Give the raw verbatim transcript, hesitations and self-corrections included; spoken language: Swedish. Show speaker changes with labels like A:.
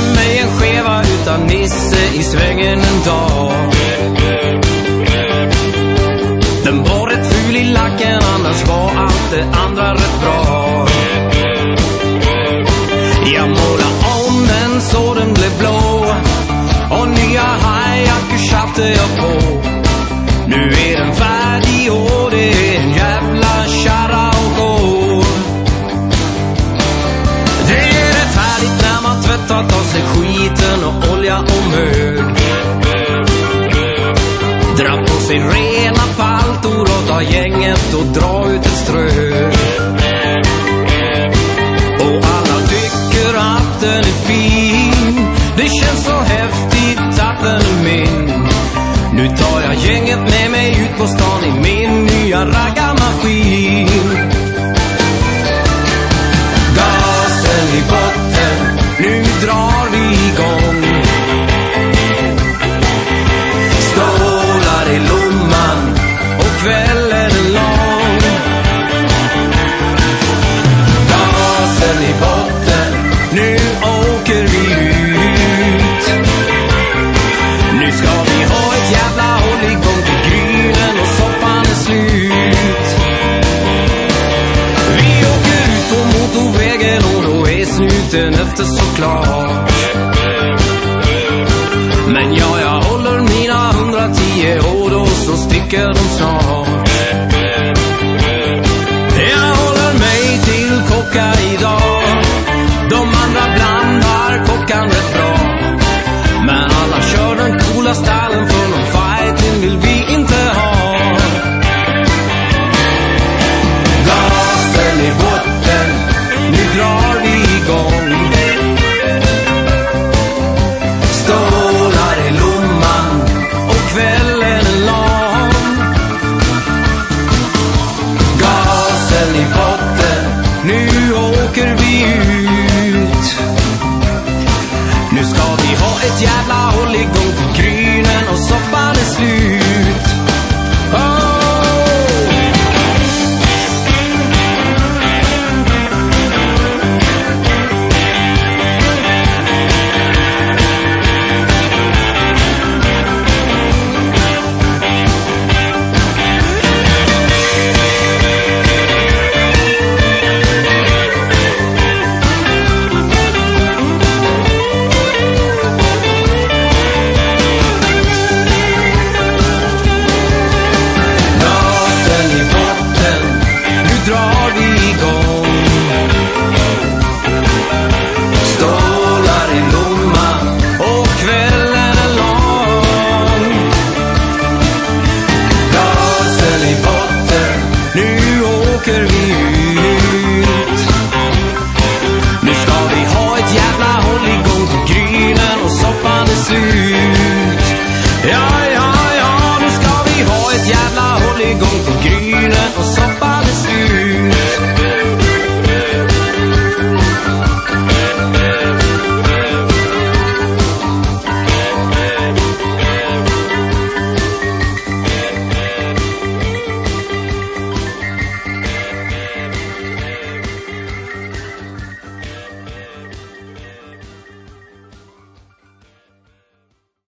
A: mig en skeva utan Nisse i svängen en dag. Den var rätt ful i lacken, annars var allt det andra rätt bra. Jag målade om den så den blev blå, och nya hajackor satte jag på. Nu är den färdig och det är en jävla kärra och gå. Det är rätt härligt när man tvättat av sig skiten och olja och mög. Dra på sig rena paltor och ta gänget och dra ut ett strö. Och alla tycker att den är fin. Det känns så häftigt att den är min. Nu tar jag gänget med mig ut på stan i min nya raggarmaskin. Gasen i botten, nu drar vi igång. Stålar i lomman och kvällen är lång. Gasen i botten, nu åker vi ut. Nu ska vi ha ett jävla hålligång till grynen och soppan är slut. Vi åker ut på motorvägen och då är snuten efter såklart. Men ja, jag håller mina hundratio och då så sticker de snart. Jag håller mig till kocka idag. De andra blandar kockan rätt bra. Men alla kör den coola stallen, för någon fighting vill vi inte ha. Gasen i botten, nu drar vi igång. Stålar i lomman och kvällen är lång. Gasen i botten, nu åker vi ut. Nu ska vi ha ett jävla hålligång till gry.